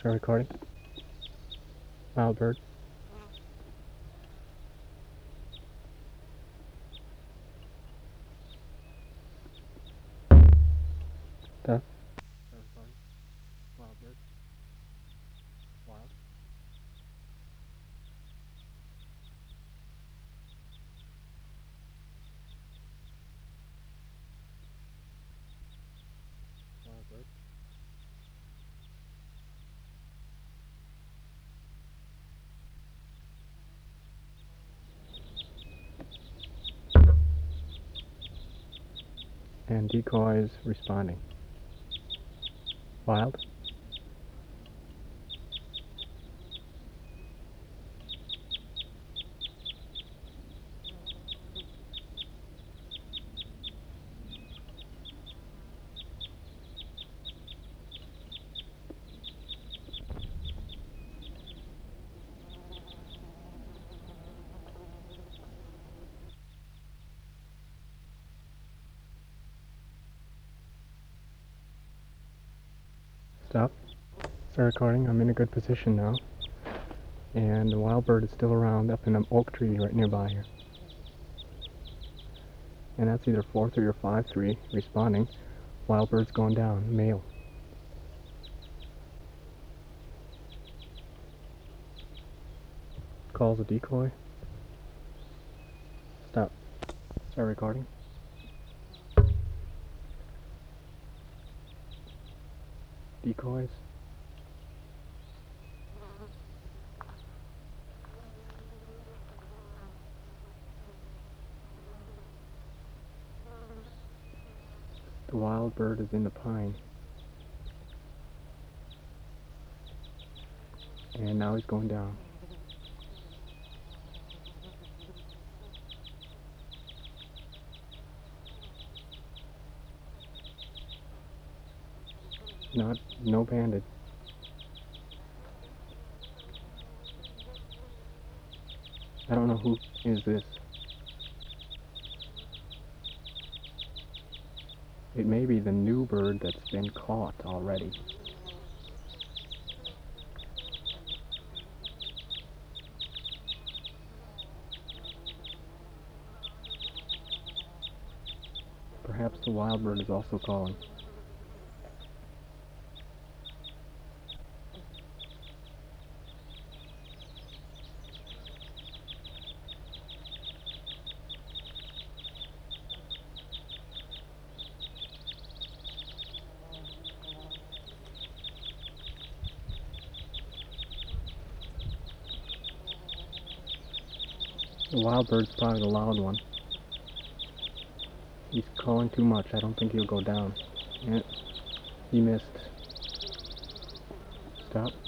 Start recording. Wild bird. Stop. Start recording. Wild bird. Wild. Wild bird. And decoys responding. Wild. Stop. Start recording. I'm in a good position now. And the wild bird is still around up in an oak tree right nearby here. And that's either 4-3 or 5-3 responding. Wild bird's going down. Male. Calls a decoy. Stop. Start recording. Decoys. The wild bird is in the pine. And now he's going down. No banded. I don't know who is this. It may be the new bird that's been caught already. Perhaps the wild bird is also calling. The wild bird's probably the loud one. He's calling too much. I don't think he'll go down. Yeah, he missed. Stop.